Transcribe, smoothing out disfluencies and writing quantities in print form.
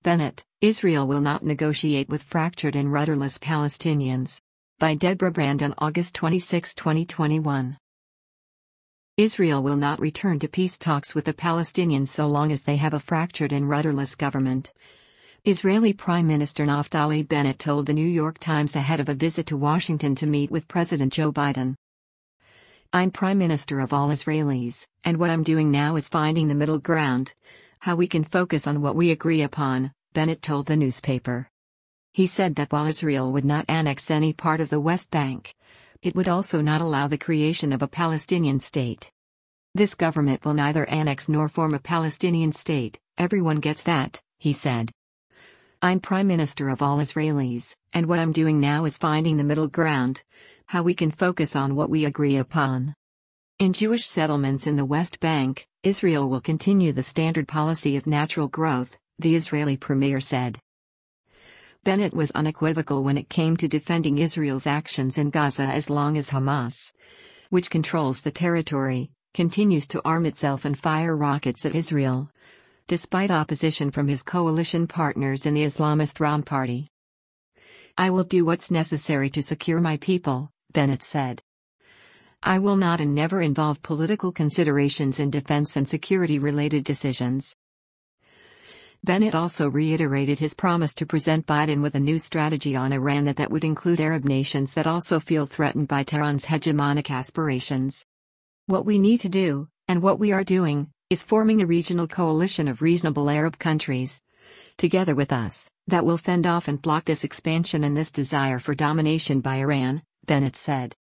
Bennett, Israel will not negotiate with fractured and rudderless Palestinians. By Deborah Brand on August 26, 2021. Israel will not return to peace talks with the Palestinians so long as they have a fractured and rudderless government. Israeli Prime Minister Naftali Bennett told the New York Times ahead of a visit to Washington to meet with President Joe Biden. "I'm Prime Minister of all Israelis, and what I'm doing now is finding the middle ground, how we can focus on what we agree upon," Bennett told the newspaper. He said that while Israel would not annex any part of the West Bank, it would also not allow the creation of a Palestinian state. "This government will neither annex nor form a Palestinian state, everyone gets that," he said. "I'm Prime Minister of all Israelis, and what I'm doing now is finding the middle ground, how we can focus on what we agree upon." In Jewish settlements in the West Bank, Israel will continue the standard policy of natural growth, the Israeli premier said. Bennett was unequivocal when it came to defending Israel's actions in Gaza as long as Hamas, which controls the territory, continues to arm itself and fire rockets at Israel, despite opposition from his coalition partners in the Islamist Ram Party. "I will do what's necessary to secure my people," Bennett said. "I will not and never involve political considerations in defense and security-related decisions." Bennett also reiterated his promise to present Biden with a new strategy on Iran that would include Arab nations that also feel threatened by Tehran's hegemonic aspirations. "What we need to do, and what we are doing, is forming a regional coalition of reasonable Arab countries, together with us, that will fend off and block this expansion and this desire for domination by Iran," Bennett said.